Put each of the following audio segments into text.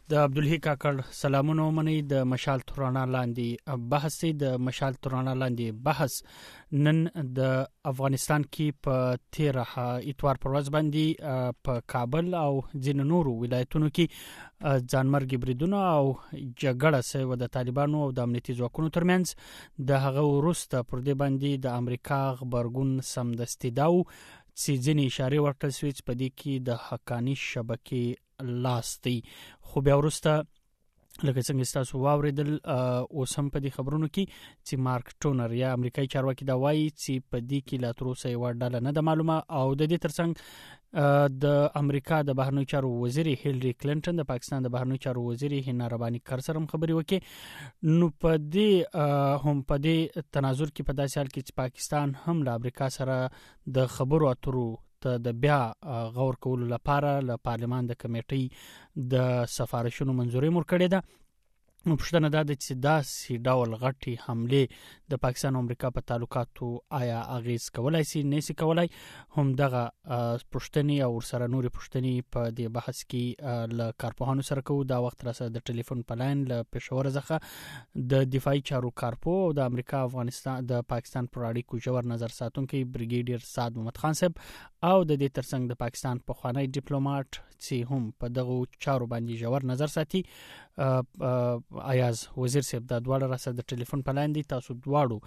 د عبدالحی کاکړ سلامونه ومني. د مشال ترانا لاندې بحث د مشال ترانا لاندې بحث نن د افغانستان کې په 13 اتوار پر ورځ باندې په کابل او ځینو نورو ولایتونو کې ځانمرګي بریدونه او جګړه سوي د طالبانو او د امنیتي ځواکونو ترمنځ د هغه وروسته پر دې باندې د امریکا خبرګون سمدستي داو چې ځینې اشاره ورکړل شوې چې په دې کې د حقانی شبکې لاستي خو بیا وروسته لکه څنګه تاسو واوریدل اوس هم په دې خبرونو کې چې مارک ټونر یا امریکایي چارواکي دا وایي چې په دې کې لا تر اوسه یو ډله نه د معلومه او د دې ترڅنګ د امریکا د بهرنیو چارو وزیر هیلری کلینټن د پاکستان د بهرنیو چارو وزیر هینا ربانی کر سره خبري وکړي. نو په دې هم په دې تناظر کې په داسې حال کې چې پاکستان هم له امریکا سره د خبرو اترو ته د بیا غور کولو لپاره له پارلمان د کمیټې د سفارشونو منځوري ورکړې ده. نو پښتنه دا د چې داسې ډول غټي حمله د پاکستان او امریکا په تعلقاتو آیا اغیز کولای شي نه شي کولای هم دغه پښتني او سره نوري پښتني په دې بحث کې ل کارپوهانو سره کوو. دا وخت را سره د ټلیفون په لاین ل پېښور ځخه د دفاعي چارو کارپو او د امریکا افغانستان د پاکستان پر اړیکو جوړ نظر ساتونکي بریګیډیر سعد محمد خان صاحب او د دې ترڅنګ د پاکستان په خوانی ډیپلوماټ چې هم په دغه چارو باندې جوړ نظر ساتي ایاز وزیر صاحب د دواړو را سره د ټلیفون په لاندې تاسو دواړو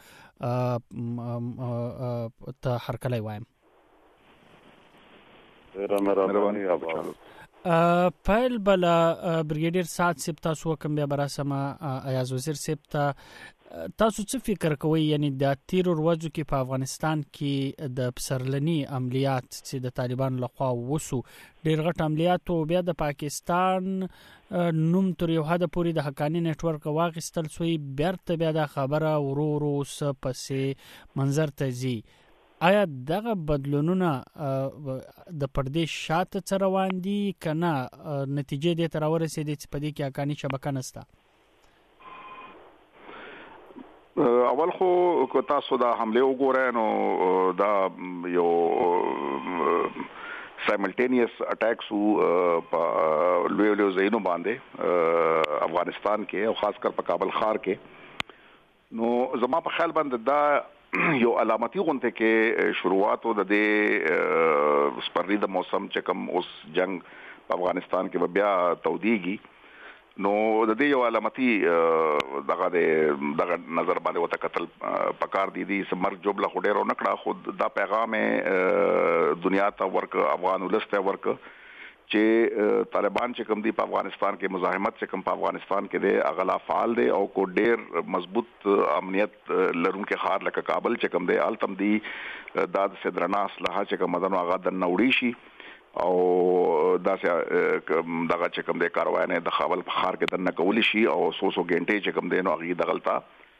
ته هرکلی وایم. مهرباني پایل بلا بریګیډیر سعد صاحب تاسو کوم بیا براسمه ایاز وزیر صاحب ته تاسو څه فکر کوئ یعنی د تیر ورځو کې په افغانستان کې د پسرلنی عملیات چې د طالبان لخوا وسو ډیر غټ عملیات او بیا د پاکستان نوم تر یو حد پورې د حقانی نتورک واغستل سوی بیرته بیا د خبره ورو پسې منظر ته زی آیا دغه بدلونونه د پردې شاته تر روان دي کنه نتیجه دې تر ورسېدې چې په دې کې حقانی شبکه نشته؟ اول خو تاسو دا حمله وګورئ نو دا یو سایملټینیس اٹیکس په لوی ځایونو باندې افغانستان کې او خاص کر په کابل ښار کې نو زما په خیال باندې دا یو علامتي غونډه کې شروعات د دې سپرلی د موسم چې کوم اوس جنگ په افغانستان کې بیا توديږي نو د دې یو علامتي دغه نظر باندې وته قتل پکار دي سمر جوبله خډېرو نکړه خود دا پیغام دنیا ته ورک افغان ولسته ورک چې طالبان چې کوم دي په افغانستان کې مزاحمت چې کوم په افغانستان کې دي اغلا فعال دي او کو ډېر مضبوط امنیت لرونکو ښار لکه کابل چې کوم دي التم دي داد سدرنا اصلاح چې کوم مدن واغ د نوړی شي او داسې دغه چې کوم د کاروانه د خپل بخار کې دنه کول شي او سوسو غنټې چې کوم دینو اغي دغلطه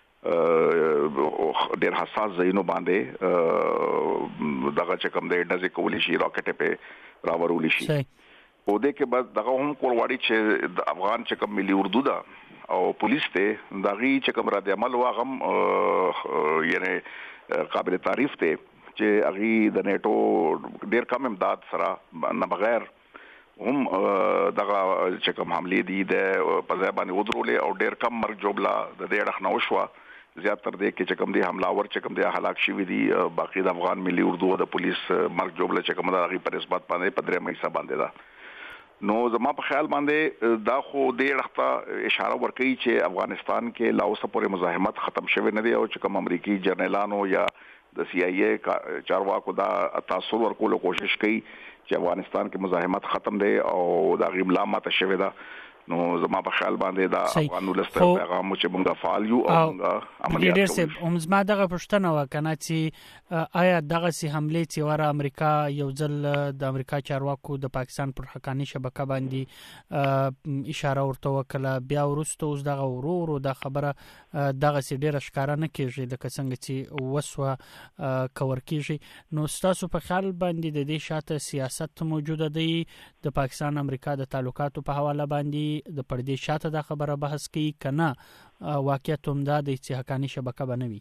ډېر حساس زینو باندې دغه چې کوم د ډزې کول شي راکټ په راورول شي او د کې بعد دغه هم کولواړي چې د افغان چې کوم ملي اردو دا او پولیس ته دغه چې کوم رد عمل واغم یعنی قابل تعریف ته چې اغي د نیټو ډیر کم امداد سره نه بغیر هم دغه چې کوم حمله دي د په ځای باندې ودرولې او ډیر کم مرګ جوړلا د دې اړه نه وشو زیات تر دې کې چې کوم دي حملاور چې کوم دي هلاک شوی دي باقي د افغان ملي اردو او د پولیس مرګ جوړلا چې کوم د غي پر اثبات باندې په درې مېسا باندې دا نو زما په خیال باندې دا خو دې اړه اشاره ورکړي چې افغانستان کې لا اوسه پورې مزاحمت ختم شوی نه دی او چې کوم امریکایي جنرالانو یا د سی آی ای چارواکو دا تاثیر ورکولو کوشش کوي چې افغانستان کې مزاحمت ختم دی او دا غیبلا ماته شوی دا نو زما په خیال باندې دا افغانو لسته پیغام چې موږ فعال یو او عملیات کوو. هم زما دغه پښتنه وکنه چې آیا دغه سي حمله چې ور امریکا یو ځل د امریکا چارواکو د پاکستان پر حقانی شبکه باندې اشاره ورته وکړه بیا ورسته اوس دغه ورو د خبره دغه سي ډیره ښکارا نه کیږي لکه څنګه چې وسوه کور کیږي نو تاسو په خیال باندې د دې شاته سیاست موجوده دی د پاکستان امریکا د تعلقاتو په حواله باندې د پردې شاته د خبره بحث کوي کنه واقعیت هم دا د حقانی شبکه بنوي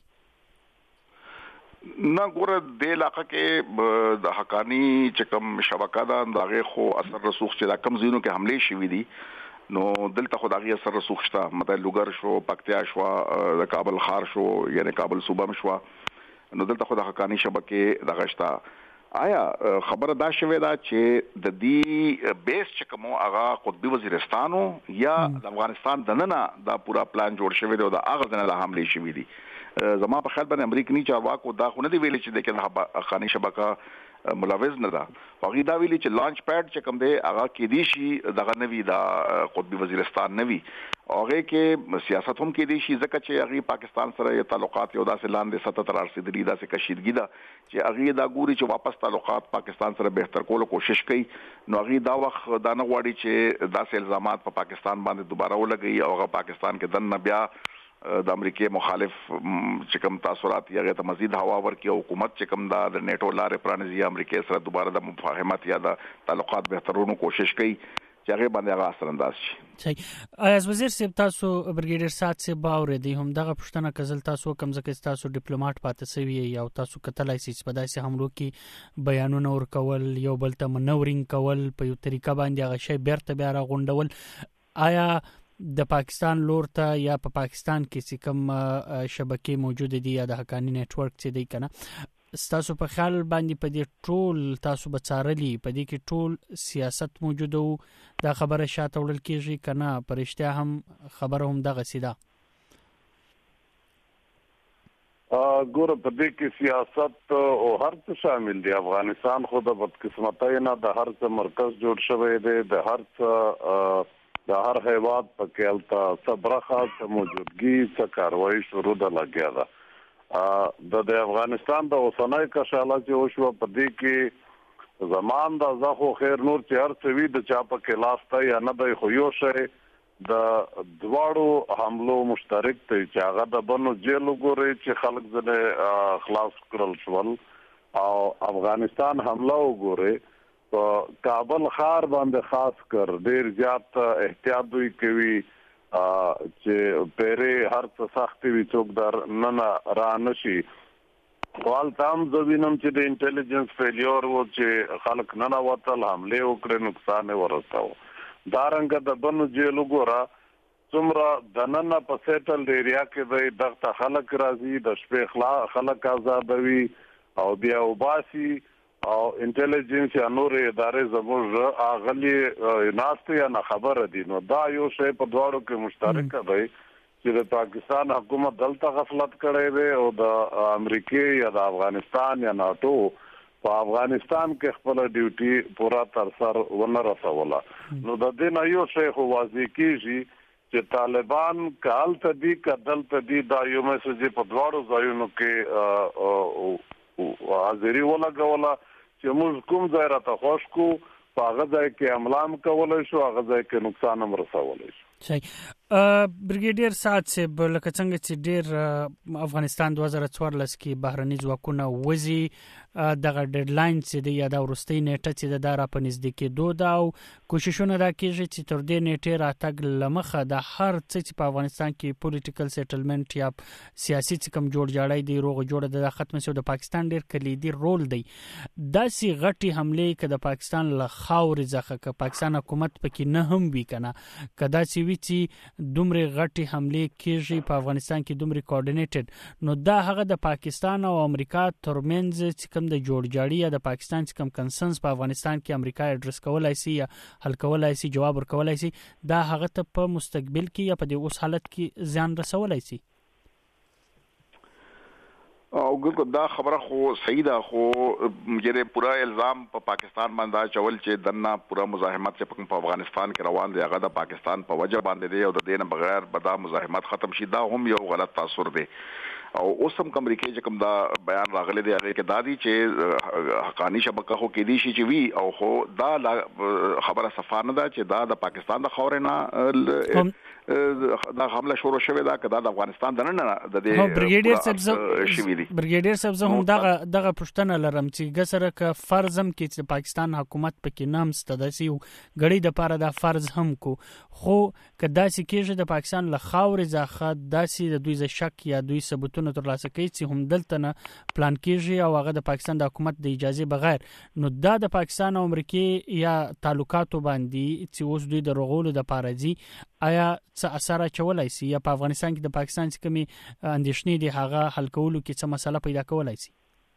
نه ګوره د علاقه کې د حقانی چې کوم شبکه ده دغه خو اثر رسوخ چې د کم زینو کې حمله شوې دي نو دلته خدای سره رسوخ شته مته لوګر شو پکتیا شو د کابل خار شو یعنی کابل صوبه مشوا نو دلته خدای حقانی شبکه دغه شته آیا خبره دا شوه دا چې د دې بیس چې کوم هغه قطبی وزیرستانو یا د افغانستان دننه دا پورا پلان جوړ شوی دی او دا هغه دنه له حمله شوی دی زما په خیال باندې امریکایي چارواکو دا خو نه دی ویلي چې د کنه خاني شبکه ملوث نه ده هغه دا ویلي چې لانچ پاد چې کوم دی هغه کې دی شي دغه نوی دا قطبی وزیرستان نوی هغه کې سیاست هم کې دی شي ځکه چې هغه پاکستان سره یو تعلقات یو داسې لاندې 77 رسیدلی داسې کشیدګی ده چې هغه دا ګوري چې واپس تعلقات پاکستان سره بهتر کولو کوشش کوي نو هغه دا وخت دا نه غواړي چې داسې الزامات په پاکستان باندې دوباره ولګي او هغه پاکستان کې دنه بیا د امریکای مخالف چې کوم تاثیرات یې غته مزید هوا ورکړي حکومت چې کوم د نیټو لارې پرانیزي امریکای سره دوباره د مفاهمت یا د تعلقات بهترونو کوشش کوي چې هغه باندې هغه اثر انداز شي. صحیح. از وزیر صاحب تاسو برګیډیر سات صاحب باورې دی هم دغه پښتنه کزل تاسو کوم ځکه تاسو ډیپلوماټ پاتې سوی یا تاسو کتلای شئ په داسې حملو کې بیانونه ورکول یو بل ته منورینګ کول په یو طریقه باندې هغه شی بیرته بیا راغونډول آیا د پاکستان لور ته یا په پاکستان کې کوم شبکې موجود دي یا د حقانی نت ورک چې دی کنه تاسو په خیال باندې په دې ټول تاسو بچارلی په دې کې ټول سیاست موجود او دا خبره شاته وړل کیږي کنه پرشته هم خبره هم دغه سیده ګور په دې کې سیاست او هر څه شامل دی افغانستان خو د بدقسمتۍ نه د هر څه مرکز جوړ شوی دی د هر څه د هر هیواد په کېلتا صبرخه ته موجودګي څه کاروایی شروع ده لګیا ده د افغانستان د اوسنۍ کشاله چې وشو په دې کې زمان د زخو خیر نور چې هر څه وی د چا په کې لاسته یا نه د خو یو شی د دواړو حملو مشترک دی چې هغه د بنو جیل وګوري چې خلک ځنه خلاص کړل شول او افغانستان حمله وګوري په کابل خار باندې خاص کر ډیر زیات احتیاط دوی کوي چې پیره هر څه سختي وي څوک در نه را نشي خپل تام زوینم چې د انټيليجنس فیلیور و چې خلک نه وتل حمله وکړي نقصان ورساو دارنګ د بنو جیل وګورا څومره دننه په سیټل ایریا کې د دغه خلک راځي د شپې خلک آزادوي او بیا وباسي او انټيليجنس یا نور ادارې زموږ اغلی ناست یا نه خبره دي نو دا یو شی په دواړو کې مشترک دی چې د پاکستان حکومت دلته غفلت کړی دی او د امریکای یا د افغانستان یا ناتو په افغانستان کې خپل ډیوټي پورا تر سر ونه رسوله نو د دې نه یو شی خو واضح کیږي چې طالبان کال تدی کدل تدی دا یو میسج په دواړو ځایونو کې حاضری ولګوله چې موږ کوم ځای راته خوښ کو په هغه ځای کې املام کولای شو هغه ځای کې نقصان هم رسولای شو. صحیح. برګیډیر سات صاحب لکه څنګه چې ډیر افغانستان 2014 کې بهرني ځواکونه وزي دغه ډیډلاین چې دی یا د ورستۍ نیټه چې د را په نږدې کې دا او کوششونه دا کیږي چې تر دې نیټه راتګ لمخه د هر څه چې په افغانستان کې پولیټیکل سیټلمنټ یا سیاسي څکم جوړ جاړی دی روغ جوړ د ختم شو د پاکستان ډیر کلیدي رول دی داسې غټي حمله کې د پاکستان له خاورې ځخه ک پاکستان حکومت پکې نه هم وی کنه کدا چې وی چې دومره غټي حمله کیږي په افغانستان کې دومره کوارډینیټډ نو دا هغه د پاکستان او امریکا ترمنځ چې کوم د جوړ جاړی یا د پاکستان چې کوم کنسنس په افغانستان کې امریکا اډریس کولای شي یا حل کولای شي جواب ورکولای شي دا هغه ته په مستقبل کې یا په دې اوس حالت کې زیان رسولای شي او ګل دا خبره خو صحیح ده خو یره پورا الزام په پاکستان باندې چول چې دنه پورا مزاحمت چې په افغانستان کې روان دی هغه د پاکستان په وجه باندې دی او د دې نه بغیر به دا مزاحمت ختم شي دا هم یو غلط تاثر دی او اوس هم امریکای چې کوم دا بیان راغلی دی هغه کې دا دی چې حقانی شبکه خو کې دي شي چې وی او خو دا خبره صفانه ده چې دا د پاکستان د خاورې نه دا حمله شروع شوه دا کدا د افغانستان د نه د برګیډیر صاحب زه هم دغه پښتنه لرم چې ګسره ک فرضم کې چې پاکستان حکومت پکې نام ستداسي غړي د پاره د فرض هم کو خو کدا چې کېږي د پاکستان له خاورې ځخه داسي د دوی ز شک یا دوی ثبوت سہولتونو ترلاسه کوي چې هم دلته نه پلان کیږي او هغه د پاکستان د حکومت د اجازه بغیر. نو دا د پاکستان او امریکای یا تعلقاتو باندې چې اوس دوی د رغولو د پارځي آیا څه اثر اچولای شي یا په افغانستان کې د پاکستان څخه کمی اندېښنې دي هغه حل کولو کې څه مسله پیدا کولای شي؟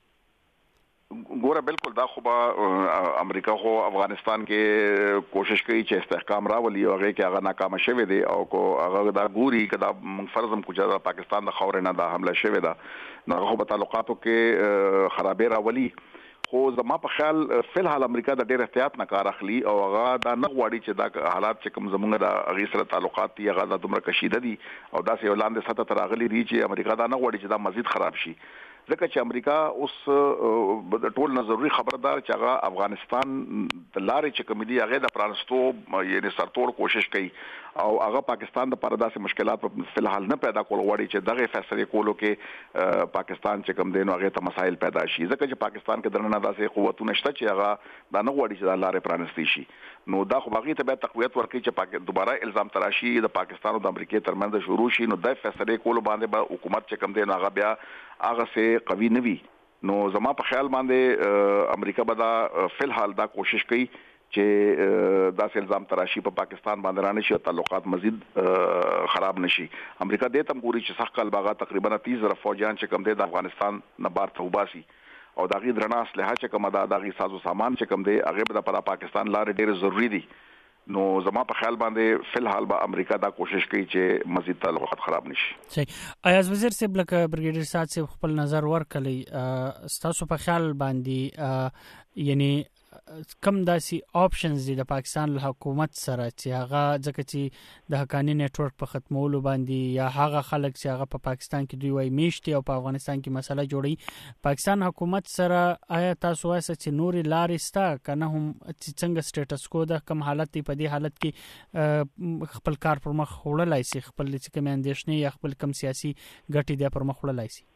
ګوره بالکل دا خو به امریکا خو افغانستان کې کوشش کوي چې استحکام راولي او هغه کې هغه ناکام شوه دي او کو هغه دا ګوري کدا فرضم کو چې پاکستان د خاور نه دا حمله شوه ده نو هغه په تعلقاتو کې خرابې راولي. خو زما په خیال فلحال امریکا د ډېر احتیاط نه کار اخلي او هغه دا نه غواړي چې دا حالات چې کوم زمونږ د هغې سره تعلقات دي هغه د دومره کشیده دي او داسې یو لاندې سطح ته راغلي دي چې امریکا دا نه غواړي چې دا مزید خراب شي. ځکه چې امریکا اوس ټول نه ضروري خبردار چې هغه افغانستان د لارې چې کوم دي هغه د پرانستو یعنی سرتور کوشش کوي او هغه پاکستان د پر داسې مشکلات په فلحال نه پیدا کول غواړي چې دغه فیصله کولو کې پاکستان چې کوم دین هغه ته مسایل پیدا شي. ځکه چې پاکستان کې درنه داسې قوتونه شته چې هغه دا نه غواړي چې د لارې پرانستي شي. نو دا خو باغی ته به تقویت ورکړي چې دوباره الزام تراشي د پاکستان او د امریکای ترمنځ شروع شي نو د فیصله کولو باندې به حکومت چې کوم دین هغه بیا هغه سه قوي نوي. نو زما په خیال باندې امریکا به دا فلحال دا کوشش کوي چې دا الزام تراشی په پاکستان باندې رانه شي او تعلقات مزید خراب نشي. امریکا دې تم ګوري چې سخت کلباغه تقریبا 30,000 فوجیان چې کوم د افغانستان نه بار ته وباسي او داغي درنه اسلحه چې کوم داغي سازو سامان چې کوم دی هغه به د پاکستان لار ډیر ضروری دي. نو زما په خیال باندې فلحال به امریکا دا کوشش کوي چې مزید تعلقات خراب نشي. صحیح. ایاز وزیر صاحب لکه برګیډیر صاحب صاحب خپل نظر ورکړي تاسو په خیال باندې یعنی کم داسي آپشنز دي د پاکستان له حکومت سره چې هغه ځکه چې د حقانی نتورک په ختمولو باندې یا هغه خلک چې هغه په پاکستان کې دوی وای میشتي او په افغانستان کې مسله جوړي پاکستان حکومت سره آیا تاسو وایي چې نوري لارې ستا کنه هم څنګه سټیټس کو د کم حالت په دې حالت کې خپل کار پر مخ وړلای شي خپل چې کوم اندېښنې یا خپل کم سیاسي ګټې د پر مخ وړلای شي؟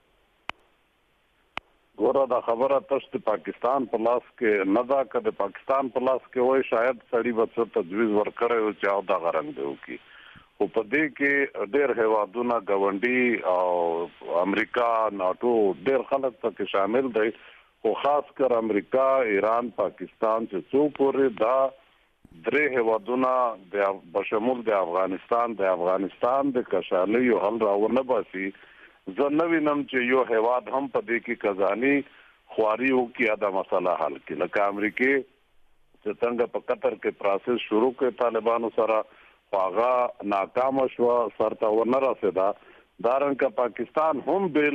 ګوره دا خبره تاسو د پاکستان په لاس کې نه دا که د پاکستان په لاس کې وای شاید سړی به څه تجویز ورکړی او چې او دا غرنګ دی وکي. خو په دې کې ډېر هیوادونه ګاونډي او امریکا ناتو ډېر خلک پکې شامل دي خو خاص کر امریکا ایران پاکستان چې څو پورې دا درې هیوادونه د بشمول د افغانستان د کشالۍ حل راونه باسي. زه نه وینم چې یو هیواد هم په دې کې کزانی خواري وکړي دا مسله حل کړي. لکه امریکای چې څنګه په قطر کې پروسس شروع کړ طالبانو سره هغه ناکام شو سرته ورنه رسیدا. دارنګه پاکستان هم بل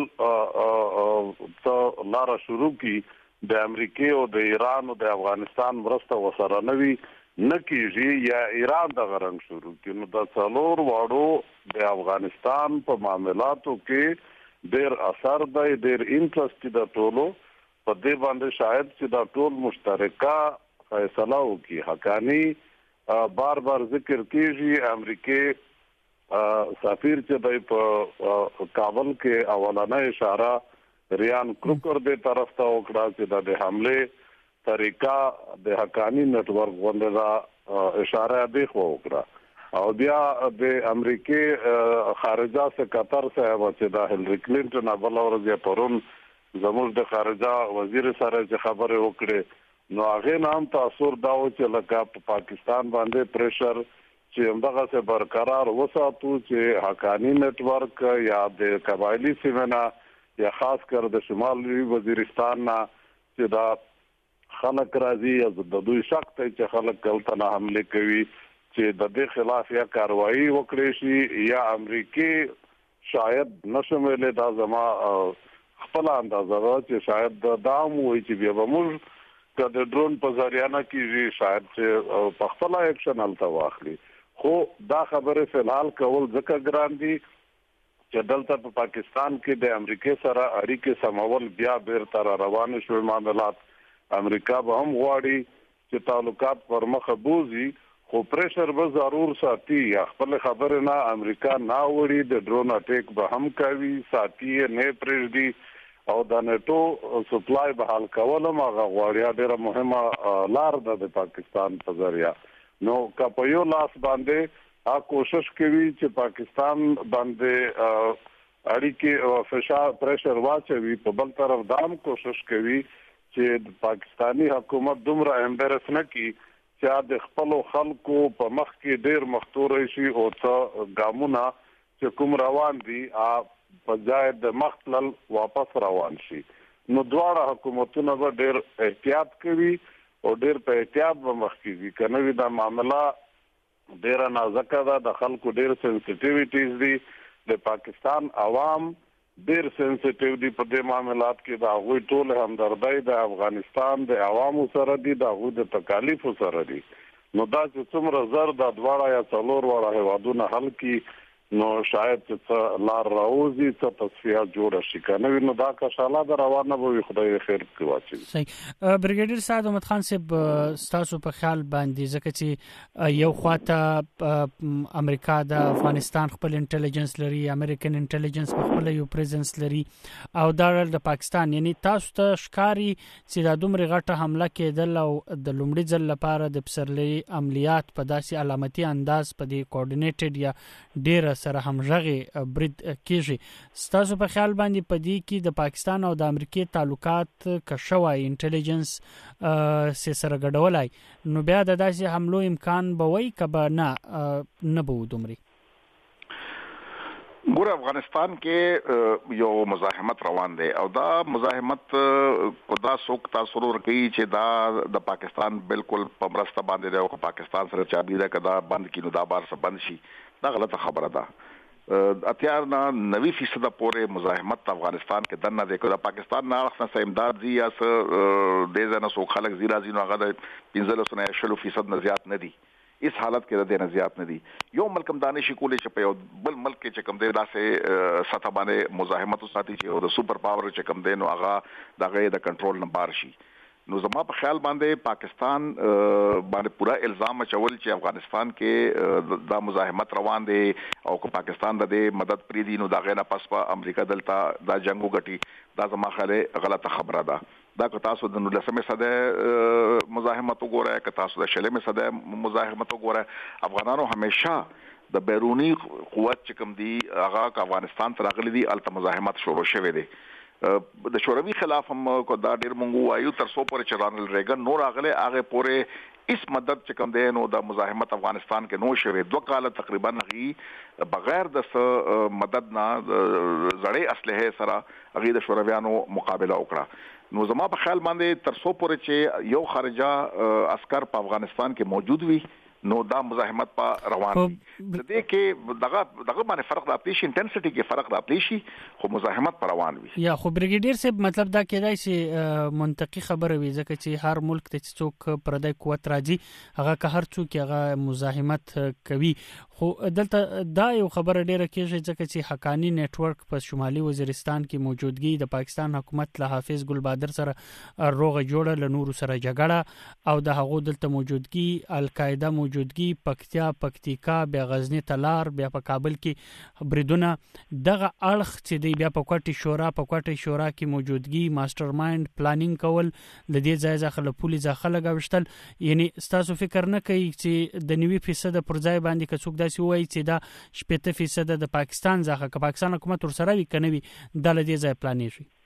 ته لار شروع کړي د امریکای او د ایران او د افغانستان مرسته وسره نوي نه کیږي یا ایران د غرنګ شروع کړي. نو د څلور واړو د افغانستان په معاملاتو کې ډېر اثر دی ډېر انټرست د ټولو په دې باندې شاید چې دا ټول مشترکه فیصله وکړي. حقانی بار بار ذکر کیږي امریکای سفیر چې دی په کابل کې اولنۍ اشاره ریان کروکر دې طرف ته وکړه چې د حمله طریقہ د حقانی نتورک باندې دا اشاره دی خو وکړه او بیا د امریکای خارجه سکرټر صاحب چې د هیلری کلینټن بل ورځ پرون زموږ د خارجه وزیر سره چې خبرې وکړې نو هغه نام تاثیر دا و چې لکه په پاکستان باندې پریشر چې همدغه څه برقرار وساتو چې حقانی نتورک یا د قبایلی سیمه یا خاص کر د شمالي وزیرستان نه چې دا خلک راځي یا د دوی شک ته چې خلک کلته نه حمله کوي چې د دې خلاف یا کاروایی وکړي شي یا امریکای شاید نشمله دا زما خپل اندازه ده چې شاید دا موي چې بیا به موږ د ډرون په ذریعہ نه کیږي شاید چې په خپل اکشن الته واخلي. خو دا خبره فلحال کول ځکه ګران دي چې دلته په پاکستان کې د امریکای سره اړیکې سمول بیا بیرته روان شوي معاملات امریکا به هم غواړي چې تعلقات پر مخ بوزي خو پریشر به ضرور ساتي یا خپل خبره نه امریکا نه وړي د ډرون اٹیک به هم کوي ساتي نه پرېږدي او د نیټو سپلای به حل کول هغه غواړي ډیره مهمه لار ده د پاکستان په ذریعہ. نو که په یو لاس باندې کوشش کوي چې پاکستان باندې اړیکې او فشار پریشر واچوي، په بل طرف دام کوشش کوي چې پاکستانی حکومت دومره امبارس نه کی چې د خپل خلکو په مخ کې ډیر مختور شي او څه ګامونه چې کوم روان دي په ځای د مختلل واپس روان شي. نو دواړه حکومتونه به ډیر احتیاط کوي او ډیر په احتیاط به مخ کیږي، کنه وی دا معاملہ ډیر نازکه ده، د خلکو ډیر سنسټیویټیز دي، د پاکستان عوام ډیر سنسټیو دي په دې معاملات کې، دا غوي ټول همدردی د افغانستان د عوامو سره دي، دا غوي د تکالیف سره دي. نو دا چې څومره زر د دواړه یا څلور وړه هوادونه حل کی نو شاید چې لار راوځي څه تصفیه جوړ شي، کنه نو دا کا شاله د روانه به خدای خیر کوي. صحیح. بریګیډیر سعد احمد خان صاحب، تاسو په خیال باندې ځکه چې یو خواته امریکا د افغانستان خپل انټيليجنس لري، امریکن انټيليجنس خپل یو پریزنس لري، او د پاکستان، یعنی تاسو ته ښکاری چې د دومره غټه حمله کېدل او د لومړي ځل لپاره د پسرلي عملیات په داسې علامتي انداز په دې کوارډینیټډ یا ډیر سره همغږي برید کیږي، تاسو په خیال باندې پدې کې د پاکستان او د امریکای تعلقات کښوای انټيليجنس سره ګډولای، نو بیا د داسې حملو امکان به وای کبه نه به دومره؟ ګور افغانستان کې یو مزاحمت روان دی او دا مزاحمت خدا سوک تاسو ورکړي چې دا د پاکستان بالکل په مرسته باندې دی او پاکستان سره چابي ده کدا بند کینو دا بار سره بند شي، دا غلطه خبره ده. اتیار نه 90% پورې مزاحمت افغانستان کې دنه دی، کله پاکستان نه اخصه امداد دی یا د زنه سو خلک زیرا زینو هغه د 15% نه زیات نه دي، اس حالت کې د نه زیات نه دي. یو ملکم دانش کولې چې په یو بل ملک کې چې کم دی داسې سطح باندې مزاحمت ساتي چې د سوپر پاور چې کم دی نو هغه دغه د کنټرول نه بار شي. نو زما په خیال باندې پاکستان باندې پورا الزام چول چې افغانستان کې دا مزاحمت روان دي او که پاکستان د مدد پری دي نو دا غیر پس په امریکا دلته دا جنگو غټي، دا زما خیال غلطه خبره ده. دا که تاسو د 19مه صده مزاحمت وګورئ، که تاسو د 16مه صده مزاحمت وګورئ، افغانانو همیشه د بیرونی قوت چې کوم دي هغه افغانستان ته راغلي دي، الته مزاحمت شروع شوه دي. د شوروي خلاف هم کو دا ډیر مونږ وایو تر څو پر چرانل ریګن نور اغله هغه پورې اس مدد چې کوم دی نو د مزاحمت افغانستان کې نو شوه 2 کال تقریبا غي بغیر د مدد نه زړې اسلحه سره غي د شورویانو مقابله وکړه. نو زما په خیال باندې تر څو پر چې یو خارجه عسكر په افغانستان کې موجود وي نو دا مزاحمت په روان دي. د دې کې دغه باندې فرق راتلی شي، انټنسټي کې فرق راتلی شي، خو مزاحمت پر روان وي. یا خو بریګیډیر صاحب مطلب دا کېدای شي منطقي خبره وي، ځکه چې هر ملک ته څوک پردی قوت راځي هغه که هر څوک هغه مزاحمت کوي، خو دلته دا یو خبره ډیره کېږي ځکه چې حقانی نت ورک په شمالي وزیرستان کې موجودګي د پاکستان حکومت له حافظ ګل بادر سره روغه جوړه له نورو سره جګړه او د هغو دلته موجودګي القاعده موجودګي پکتیا پکتیکا بیا غزنی تلار بیا په کابل کې بریدونه، دغه اړخ چې دی بیا په کوټي شورا کې موجودګي ماستر مایند پلانینګ کول د دې ځای ځخه له پولیس ځخه لګاوشتل، یعنی تاسو فکر نه کوي چې د 90% پر ځای باندې کڅوک داسې وایي چې دا 70% د پاکستان ځخه که پاکستان حکومت ور سره وي کنه وي د لدې ځای پلانې شي؟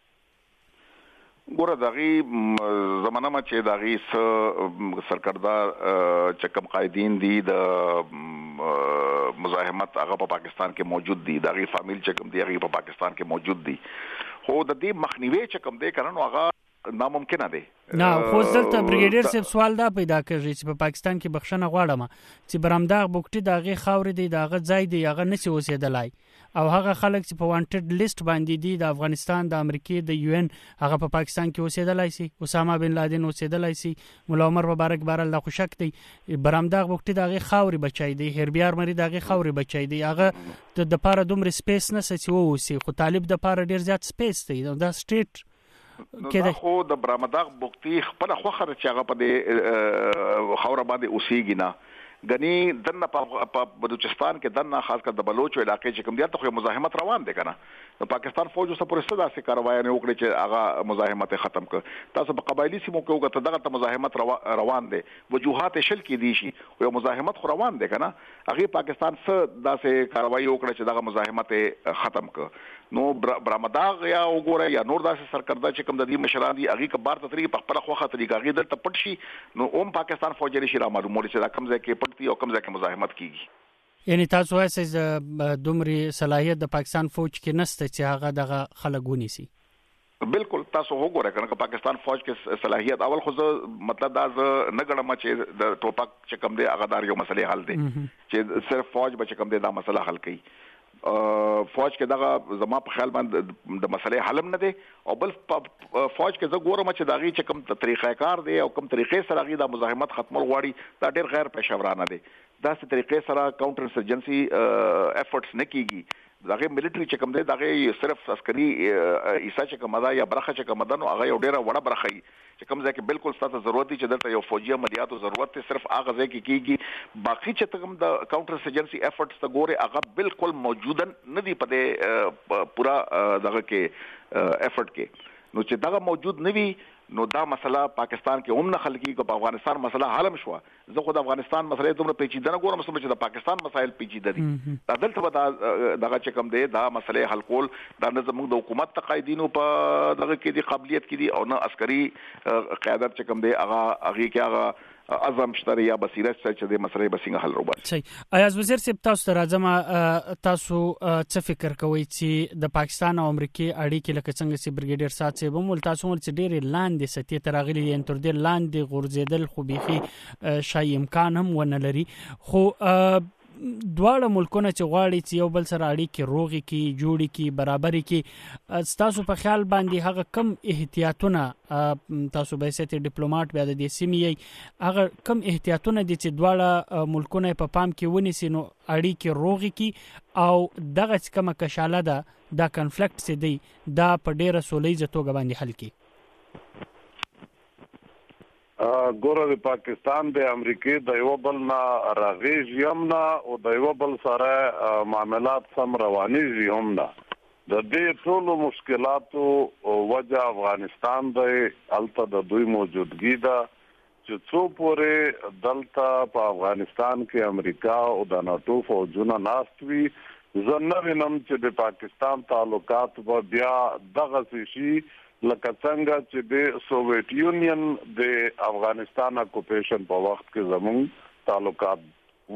ګوره دغه زمانه ما چې دغه سرکردار چې کوم قائدین دي د مزاحمت هغه په پاکستان کې موجود دي، دغه فامیل چې کوم دی هغه په پاکستان کې موجود دي، خو د دې مخنیوي چې کوم دی کړنو هغه ناممکن دی. نه خو دلته بریګیډیر صاحب سوال دا پیدا کړي چې په پاکستان کې بخښنه غواړم چې برامداغ بوکټي دغه خاورې دی دغه ځای دی هغه نسی اوسېدلای او هغه خلک چې په وانټډ لیست باندې دي د افغانستان د امریکای د یو ان هغه په پاکستان کې اوسېدلای شي، اسامه بن لادن اوسېدلای شي، مولا عمر مبارک بارل د خوشک دی، برامداغ بوکټي دغه خاورې بچای دی، هربیار مری دغه خاورې بچای دی، هغه د پاره دومره سپیس نه سچ ووسی، خو طالب د پاره ډیر زیات سپیس دی دا سټریټ کله خو د برامداغ بوکتی خپل خوخه چې هغه په دې خوره باندې اوسېږي نه غني دنه په بلوچستان کې دنه خاص کر د بلوچ علاقې چې کوم دي ته مزاحمت روان دي کنه نو پاکستان فوج اوسه پرې صدا سي کاروای نه وکړي چې هغه مزاحمت ختم کړ تاسو په قبایلی سیمو کې وګورئ دغه مزاحمت روان دي وجوهات شل کې دي شي او مزاحمت خو روان دي کنه هغه پاکستان څخه داسې کاروای وکړي چې دغه مزاحمت ختم کړ نو برامداغ یا وګورئ یا نور داسې سرکرده چې کوم د دې مشران دي هغه کبار تطریق په خپل خوخه طریقه هغه د تپټ شي نو اوم پاکستان فوج لري شي را معلومه چې دا کم ځای کې پټي او کم ځای کې مزاحمت کیږي یعنی تاسو وایئ دومره صلاحیت د پاکستان فوج کې نشته چې هغه دغه خلګونی سي بالکل تاسو وګورئ کنه پاکستان فوج کې صلاحیت اول خو مطلب دا نه غړم چې د ټوپک چې کوم دی هغه دار یو مسلې حل دي چې صرف فوج به کوم دی دا مسله حل کوي فوج کې دغه زما په خیال باندې د مسلې حل نه دي او بل فوج کې زه ګورم چې دغه چې کوم طریقې کار دی او کوم طریقې سره غي د مزاحمت ختمول غواړي دا ډېر غیر پېښورانه دي دا ست طریقې سره کاونټر انسرجنسي افورټس نه کیږي دغه ملټری چې کوم دی دغه صرف عسکري ایسا چې کوم دا یا برخه چې کوم دا نو هغه یو ډیره وړه برخه چې کوم ځکه بالکل ستاسو ضرورت دي چې دلته یو فوجي عملیاتو ضرورت ته صرف هغه ځای کې کیږي باقي چې کوم د کاونټر انسرجنسي افورټس ته ګوره هغه بالکل موجوده نه دي په پورا دغه کې افورټ کې نو چې دغه موجود نه وي نو دا مسله پاکستان کې هم نه خلګي کو په افغانستان مسله حل مشوه زه خو د افغانستان مسله دومره پیچیده نه ګورم چې د پاکستان مسایل پیچیده دي دا دلته به دغه چې کوم دی دا مسله حل کول دا نه زموږ د حکومت تقاعدینو په دغه کې دي قابلیت کې دي او نه عسکري قیادت چې کوم دی هغه کې هغه اعظم شتري یا بصیرت چې د مسلې بسنګ حل روباسي صحیح ایاز وزیر صاحب تاسو ته راځم تاسو څه فکر کوئ چې د پاکستان او امریکای اړیکې لکه څنګه چې برګیډیر سات صاحب هم تاسو ول چې ډېر لاندې ستې ترغلي ان تر دې لاندې غورځیدل خو بيخي شای امکان هم ونه لري خو دواړه ملکونه چې غواړي چې یو بل سره اړیکې روغي کې جوړي کې برابرۍ کې تاسو په خیال باندې هغه کم احتیاطونه تاسو به سیاسي ډیپلوماټ بیا د دې سیمې هغه کم احتیاطونه دي چې دواړه ملکونه په پام کې ونیسي نو اړیکې روغي کې او دغه کومه کشاله ده دا کنفلیکټ سي دی دا په ډیره سولېزه توګه باندې حل کی ګوره د پاکستان د امریکای د یو بل نه راغیږ یمنا او د یو بل سره معاملات سم رواني یمنا د دې ټول مشکلاتو وجه افغانستان د الته د دوی موجودګي ده چې څو پورې دلته په افغانستان کې امریکا او د ناتو فوجونه ناستوي زنه وینم چې د پاکستان تعلقات به بیا دغه شي لکه څنګه چې د سوویت یونین د افغانستان اکوپیشن په وخت کې زموږ تعلقات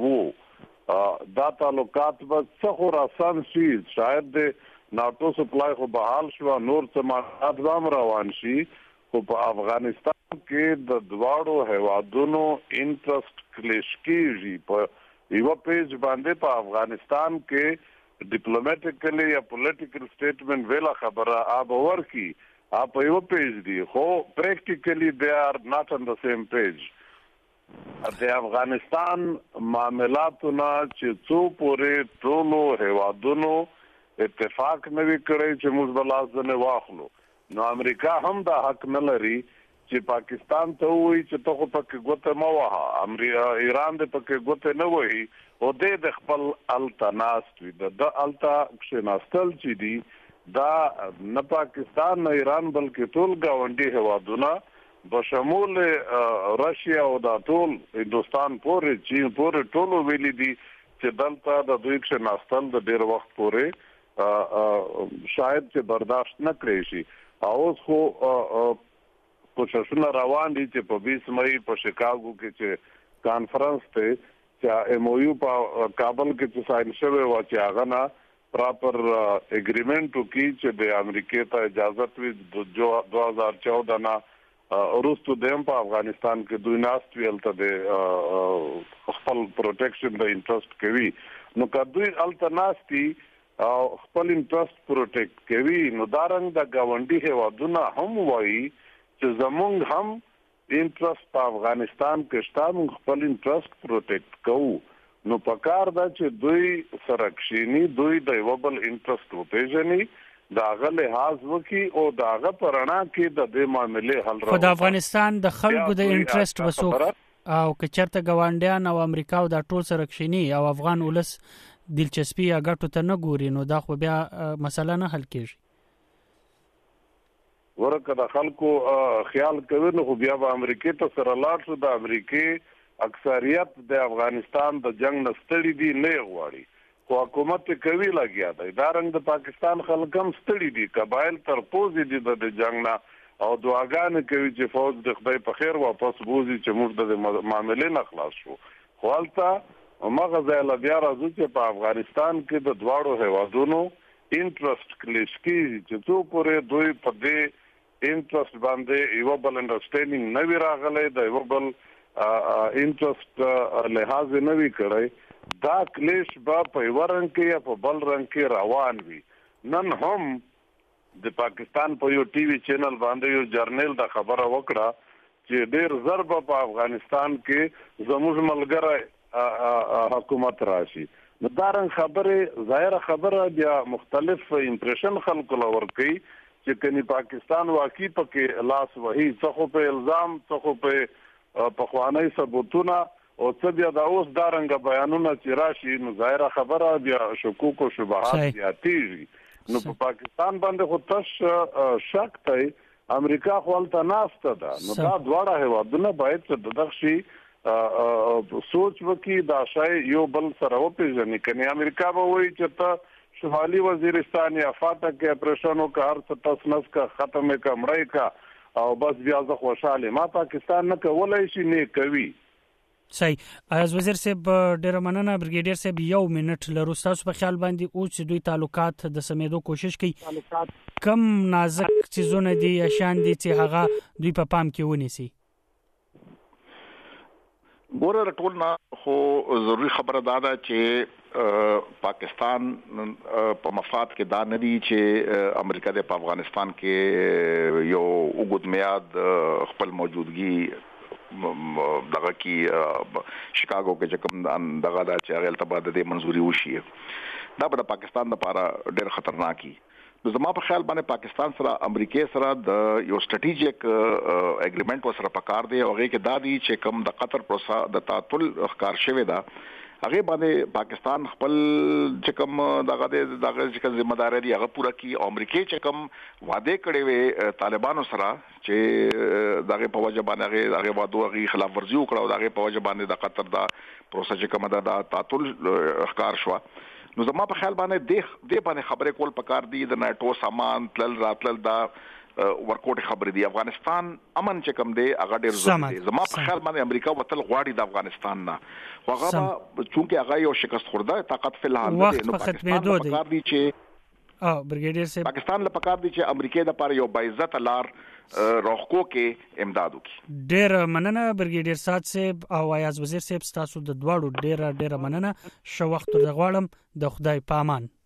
وو دا تعلقات به څخه راسن شي شاید د ناتو سپلای خو بحال شو نور سماعت زم روان شي خو په افغانستان کې د دواړو هیوادونو انټرست کلیش کیږي په یو پیج باندې په افغانستان کې ډیپلوماټیکلی یا پولیټیکل سټیټمنټ ویلا خبره آب ورکی آپ یو پیج دی خو پریکټیکلی they are not on the same page د افغانستان معاملاتونه چې څو پورې ټولو هیوادونو اتفاق نه وکړي چې موږ بلازنه واخلو نو امریکا هم دا حق نه لري چې پاکستان ته وایي چې ته پکې ګوته مو وها ایران دې پکې ګوته نه وایي او د خپل التناست د التا کښناستل چې دی دا نه پاکستان نه ایران بلکې ټول گاونډي هوادونه بشمول روسیا او د ټول هندستان پورې چین پورې ټول ویلي دي چې دلته د دوی څخه ناستل د ډیر وخت پورې شاید چې برداشت نه کړی شي او خو کوششونه روان دي چې په 20 مئی په شیکاګو کې چې کانفرنس ته چې ایم او یو په کابل کې چې ساين شوی و چې هغه نه پراپر اګریمنت وکړي چې د امریکای ته اجازه وي د 2014 نه روستو دیم په افغانستان کې دوی ناست ویل ته د خپل پروټیکشن د انټرست کوي نو کدوې التناستي او خپل انټرست پروټیکټ کوي نو دارنګ د گاونډي هیوادونه هم وایي چې زمونږ هم انټرست په افغانستان کې شته خپل انټرست پروټیکټ کوو نو پکار دا چې دوی سره کښینی دوی د یو بل انټرست وپیژني داغه لحاظ وکي او داغه پرانا کې د دې معاملې حل راوړي خو د افغانستان د خلکو د انټرست وسو او که چرته ګاونډیان او امریکا او د ټول سره کښینی او افغان ولس دلچسپي یا ګټو ته نه ګوري نو دا خو بیا مسله نه حل کیږي. ورکه د خلکو خیال کوي نو بیا به امریکا ته سره لاړ شو. د امریکا اکثریت د افغانستان د جنگ نستړي دي نه غواړي خو حکومت کوي لګیا دی. دا رنګ د پاکستان خلک هم ستړي دي قبایل تر پوزي دي د جنگ نه او دعاګانې کوي چې فوج د خدای په خیر واپس بوزي چې موږ د معاملې نه خلاص شو. خو هلته مغه ځای لا بیا راځو چې په افغانستان کې د دواړو هیوادونو انټرست کلیش کیږي چې څو پورې دوی په دې انټرست باندې یو بل انډرسټینډینګ نه وی راغلی د یو بل انټرست لحاظ نه وی کړی. دا کلیش به په یو رنګ کې یا په بل رنګ کې روان وي. نن هم د پاکستان په یو ټي وي چینل باندې یو جرنل دا خبره وکړه چې ډېر ضرب په افغانستان کې زموږ ملګری حکومت راشي. نو دا رنګ خبره ظاهره خبره بیا مختلف امپریشن خلکو لور کوي چې کني پاکستان واقعي پکې لاس وهي څخه په الزام څخه په خواني ثبوتونه او څه بیا دا اوس دا رنګ بیانونه چې راشي نو ظاهره خبره بیا شکوک او شبهات زیاتېږي. نو په پاکستان باندې خو تش شک دی امریکا خپلته ناشته ده. نو دا دواړه هیوادونه باید چې دغه شي سوچ وکي دا شای یو بل سره وپیژني. کني امریکا به وایي چې ته شمالي وزیرستان یا فاټا کې اپریشنو کا هر څه تاسو نس کا ختمه کا مړی کا او بس بیا زه خوشاله ما پاکستان نه کولای شي نه کوي. صحیح. از وزیر صاحب ډیر مننه. برګیډیر صاحب یو منټ لرو تاسو په خیال باندې او چې دوی تعلقات د سمېدو کوشش کوي کم نازک چیزونه دي یا شان دي چې هغه دوی په پام کې ونیسي. ګوره ټول نه خو ضروری خبره ده چې پاکستان په مفاد کې دا نه دي چې امریکا د افغانستان کې یو وګد میاد خپل موجودګي دغه کې شیکاګو کې چې کوم دغه دا چې هغه تبادله د منځوري وشي دا به د پاکستان لپاره ډېر خطرناکي. نو زما په خیال باندې پاکستان سره امریکا سره د یو سټریټیجیک اګریمنت وسره پکار دی او هغه کې دا دی چې کوم د قطر پروسه د تعطل ښکار شوی دا هغه باندې پاکستان خپل چې کوم دغه چې ذمہ دار دی هغه پوره کی او امریکا چې کوم وعده کړي وي طالبانو سره چې دغه په وجه باندې هغه وعده هغه خلاف ورزي وکړه او دغه په وجه باندې د قطر دا پروسه چې کوم دا تعطل ښکار شو. نو زما په خیال باندې د باندې خبرې کول پکار دي د ناتو سامان تل راتل دا ورکوټ خبرې دي. افغانستان امن چې کوم دی هغه ډېر ضروري دی. زما په خیال باندې امریکا وتل غواړي د افغانستان نه هغه چونکه هغه یو شکست خورده طاقت فلحال دی. نو پاکستان پکار دي چې برګیډیر صاحب پاکستان له پکار دي چې امریکا د لپاره یو باعزت لار روخکو کې امداد وکړي. ډېر مننه برګیډیر صاحب او ایاز وزیر صاحب تاسو د دواړو ډېر مننه. شو وخت غواړم د خدای په امان.